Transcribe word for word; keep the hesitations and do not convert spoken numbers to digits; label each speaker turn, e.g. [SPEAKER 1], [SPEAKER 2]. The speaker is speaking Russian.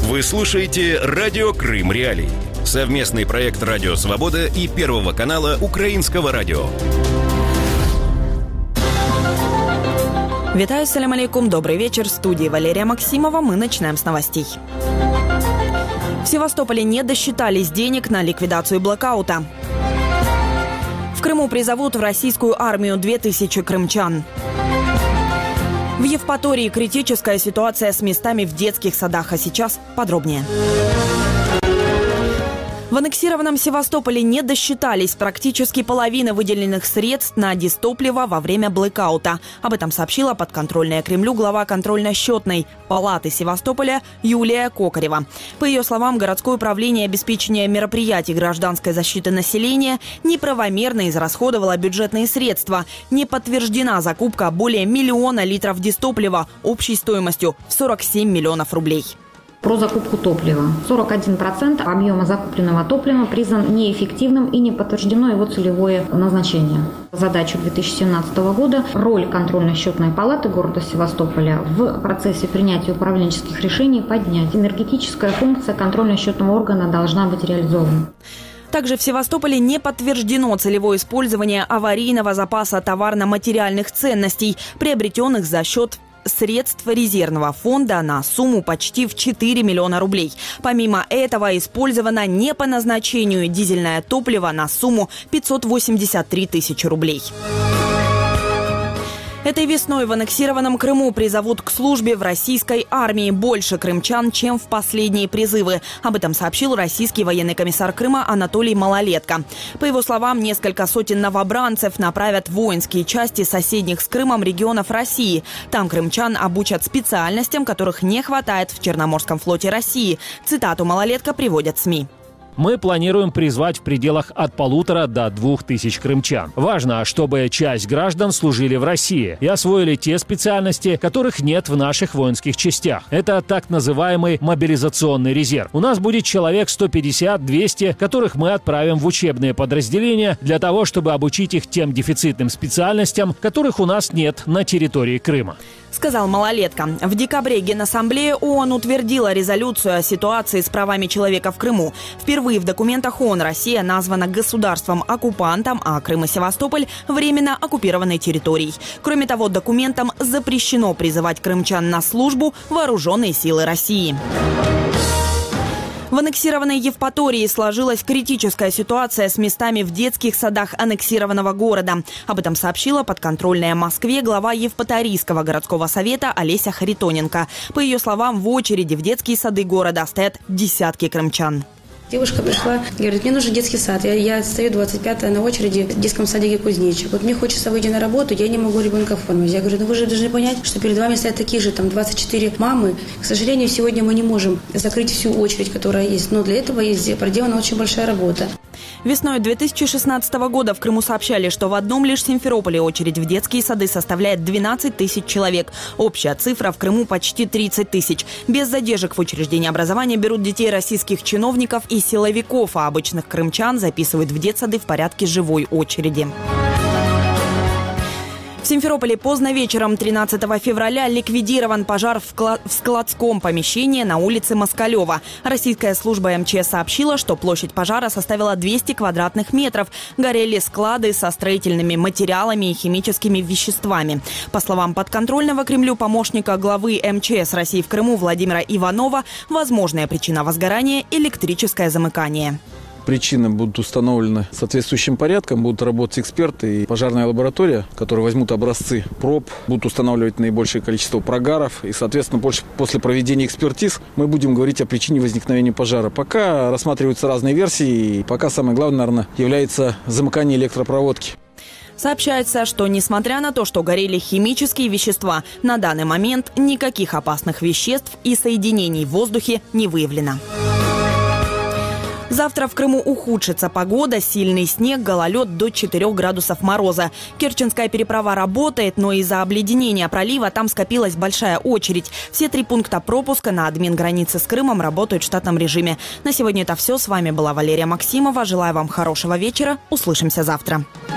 [SPEAKER 1] Вы слушаете «Радио Крым Реалии». Совместный проект «Радио Свобода» и Первого канала Украинского радио.
[SPEAKER 2] Витаю, салям алейкум, добрый вечер. В студии Валерия Максимова. Мы начинаем с новостей. В Севастополе не досчитались денег на ликвидацию блэкаута. В Крыму призовут в российскую армию две тысячи крымчан. В Евпатории критическая ситуация с местами в детских садах. А сейчас подробнее. В аннексированном Севастополе не досчитались практически половины выделенных средств на дистопливо во время блэкаута. Об этом сообщила подконтрольная Кремлю глава контрольно-счетной палаты Севастополя Юлия Кокарева. По ее словам, городское управление обеспечения мероприятий гражданской защиты населения неправомерно израсходовало бюджетные средства. Не подтверждена закупка более миллиона литров дистоплива общей стоимостью в сорок семь миллионов рублей.
[SPEAKER 3] Про закупку топлива. сорок один процент объема закупленного топлива признан неэффективным и не подтверждено его целевое назначение. Задача две тысячи семнадцатого года – роль контрольно-счетной палаты города Севастополя в процессе принятия управленческих решений поднять. Энергетическая функция контрольно-счетного органа должна быть реализована.
[SPEAKER 2] Также в Севастополе не подтверждено целевое использование аварийного запаса товарно-материальных ценностей, приобретенных за счет средств резервного фонда на сумму почти в четыре миллиона рублей. Помимо этого, использовано не по назначению дизельное топливо на сумму пятьсот восемьдесят три тысячи рублей. Этой весной в аннексированном Крыму призовут к службе в российской армии больше крымчан, чем в последние призывы. Об этом сообщил российский военный комиссар Крыма Анатолий Малолетко. По его словам, несколько сотен новобранцев направят в воинские части соседних с Крымом регионов России. Там крымчан обучат специальностям, которых не хватает в Черноморском флоте России. Цитату Малолетко приводят СМИ.
[SPEAKER 4] Мы планируем призвать в пределах от полутора до двух тысяч крымчан. Важно, чтобы часть граждан служили в России и освоили те специальности, которых нет в наших воинских частях. Это так называемый мобилизационный резерв. У нас будет человек сто пятьдесят - двести, которых мы отправим в учебные подразделения для того, чтобы обучить их тем дефицитным специальностям, которых у нас нет на территории Крыма.
[SPEAKER 2] Сказал Малолетко. В декабре Генассамблея ООН утвердила резолюцию о ситуации с правами человека в Крыму. Впервые в документах ООН Россия названа государством-оккупантом, а Крым и Севастополь – временно оккупированной территорией. Кроме того, документом запрещено призывать крымчан на службу в вооруженные силы России. В аннексированной Евпатории сложилась критическая ситуация с местами в детских садах аннексированного города. Об этом сообщила подконтрольная Москве глава Евпаторийского городского совета Олеся Харитоненко. По ее словам, в очереди в детские сады города стоят десятки крымчан.
[SPEAKER 5] Девушка пришла, говорит, мне нужен детский сад. Я, я стою двадцать пятая на очереди в детском садике Кузнечик. Вот мне хочется выйти на работу, я не могу ребенка оформить. Я говорю, ну вы же должны понять, что перед вами стоят такие же там двадцать четыре мамы. К сожалению, сегодня мы не можем закрыть всю очередь, которая есть. Но для этого есть проделана очень большая работа.
[SPEAKER 2] Весной две тысячи шестнадцатого года в Крыму сообщали, что в одном лишь Симферополе очередь в детские сады составляет двенадцать тысяч человек. Общая цифра в Крыму почти тридцать тысяч. Без задержек в учреждении образования берут детей российских чиновников и силовиков, а обычных крымчан записывают в детсады в порядке живой очереди. В Симферополе поздно вечером тринадцатого февраля ликвидирован пожар в, кла- в складском помещении на улице Москалева. Российская служба эм че эс сообщила, что площадь пожара составила двести квадратных метров. Горели склады со строительными материалами и химическими веществами. По словам подконтрольного Кремлю помощника главы эм че эс России в Крыму Владимира Иванова, возможная причина возгорания – электрическое замыкание.
[SPEAKER 6] Причины будут установлены соответствующим порядком, будут работать эксперты и пожарная лаборатория, которые возьмут образцы проб, будут устанавливать наибольшее количество прогаров. И, соответственно, после проведения экспертиз мы будем говорить о причине возникновения пожара. Пока рассматриваются разные версии, и пока самое главное, наверное, является замыкание электропроводки.
[SPEAKER 2] Сообщается, что несмотря на то, что горели химические вещества, на данный момент никаких опасных веществ и соединений в воздухе не выявлено. Завтра в Крыму ухудшится погода, сильный снег, гололед до четырёх градусов мороза. Керченская переправа работает, но из-за обледенения пролива там скопилась большая очередь. Все три пункта пропуска на админ-границе с Крымом работают в штатном режиме. На сегодня это все. С вами была Валерия Максимова. Желаю вам хорошего вечера. Услышимся завтра.